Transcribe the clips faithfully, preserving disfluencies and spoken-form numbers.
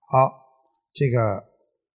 好，这个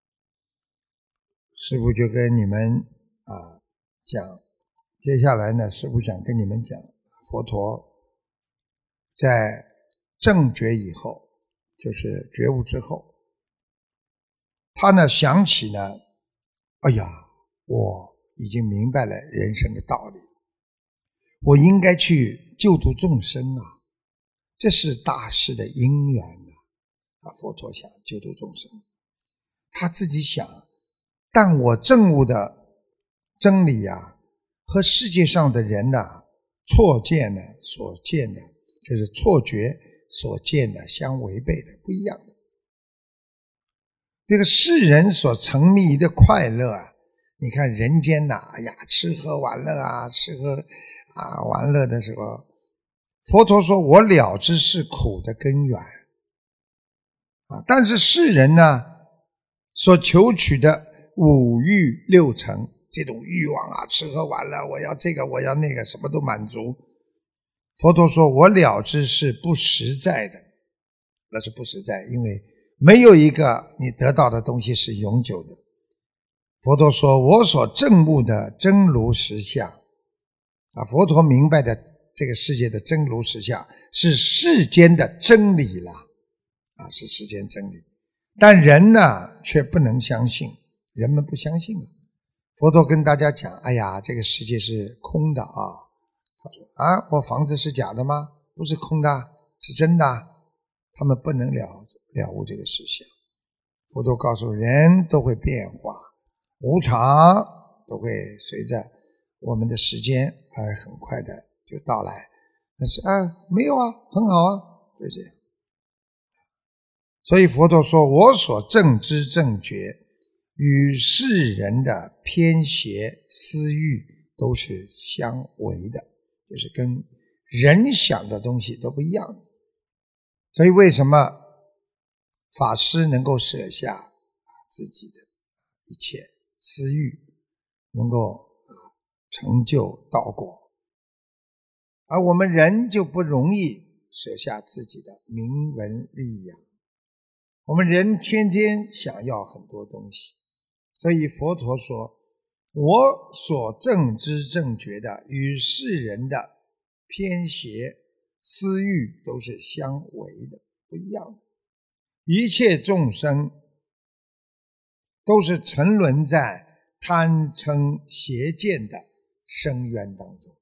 师父就跟你们啊讲，接下来呢，师父想跟你们讲，佛陀在正觉以后，就是觉悟之后，他呢想起呢，哎呀，我已经明白了人生的道理，我应该去救度众生啊，这是大事的因缘啊。啊，佛陀想救度众生，他自己想，但我证悟的真理啊，和世界上的人呐、啊，错见的所见的，就是错觉所见的相违背的，不一样的。这个世人所沉迷的快乐啊，你看人间呐、啊，哎呀，吃喝玩乐啊，吃喝啊玩乐的时候，佛陀说我了知是苦的根源。啊，但是世人呢，所求取的五欲六尘这种欲望啊，吃喝玩乐，我要这个，我要那个，什么都满足。佛陀说，我了知是不实在的，那是不实在，因为没有一个你得到的东西是永久的。佛陀说，我所证悟的真如实相啊，佛陀明白的这个世界的真如实相是世间的真理啦。啊，是世间真理，但人呢却不能相信，人们不相信啊。佛陀跟大家讲，哎呀，这个世界是空的啊。他说啊，我房子是假的吗？不是空的，是真的。他们不能了了悟这个实相。佛陀告诉人都会变化，无常都会随着我们的时间而很快的就到来。但是啊，没有啊，很好啊，就这样。所以佛陀说，我所证知正觉与世人的偏邪私欲都是相违的，就是跟人想的东西都不一样。所以为什么法师能够舍下自己的一切私欲，能够成就道果，而我们人就不容易舍下自己的名闻利养。我们人天天想要很多东西，所以佛陀说，我所证知正觉的与世人的偏邪私欲都是相违的，不一样的。一切众生都是沉沦在贪嗔邪见的深渊当中。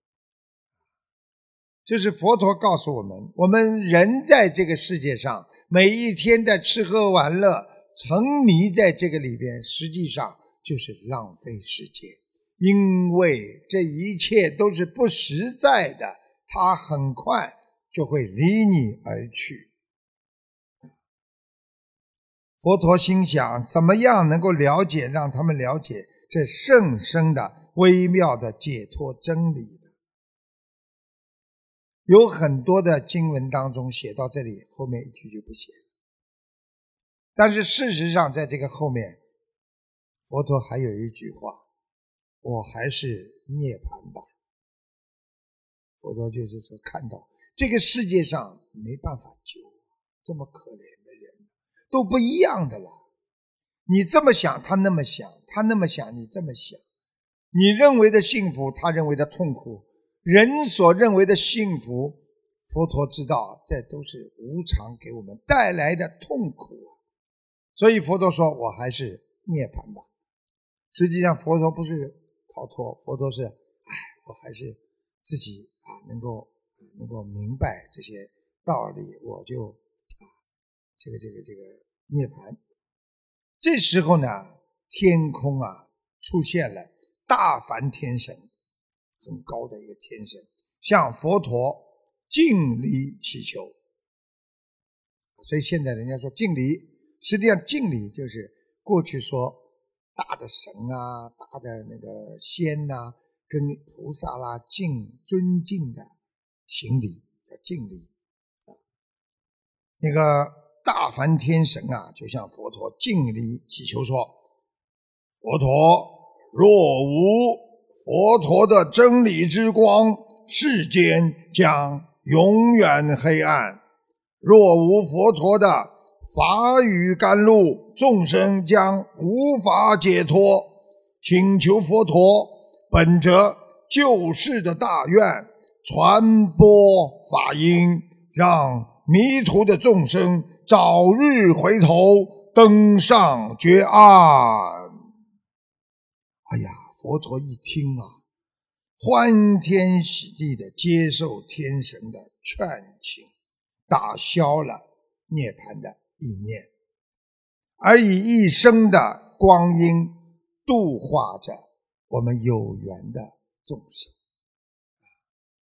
就是佛陀告诉我们，我们人在这个世界上每一天的吃喝玩乐，沉迷在这个里边，实际上就是浪费时间，因为这一切都是不实在的，它很快就会离你而去。佛陀心想，怎么样能够了解，让他们了解这甚深的微妙的解脱真理呢？有很多的经文当中写到这里，后面一句就不写了。但是事实上在这个后面，佛陀还有一句话，我还是涅槃吧。佛陀就是说，看到这个世界上没办法救，这么可怜的人都不一样的了。你这么想，他那么想，他那么想，你这么想，你认为的幸福，他认为的痛苦，人所认为的幸福，佛陀知道这都是无常给我们带来的痛苦。所以佛陀说，我还是涅槃吧。实际上佛陀不是逃脱，佛陀是哎，我还是自己啊能够能够明白这些道理，我就啊这个这个这个涅槃。这时候呢，天空啊出现了大梵天神，很高的一个天神，向佛陀敬礼祈求。所以现在人家说敬礼，实际上敬礼就是过去说大的神啊，大的那个仙啊，跟菩萨啦敬尊敬的行礼，叫敬礼。那个大梵天神啊，就向佛陀敬礼祈求说，佛陀，若无佛陀的真理之光，世间将永远黑暗；若无佛陀的法语甘露，众生将无法解脱，请求佛陀本着救世的大愿，传播法音，让迷途的众生早日回头，登上觉岸。哎呀，佛陀一听啊，欢天喜地的接受天神的劝请，打消了涅槃的意念，而以一生的光阴度化着我们有缘的众生。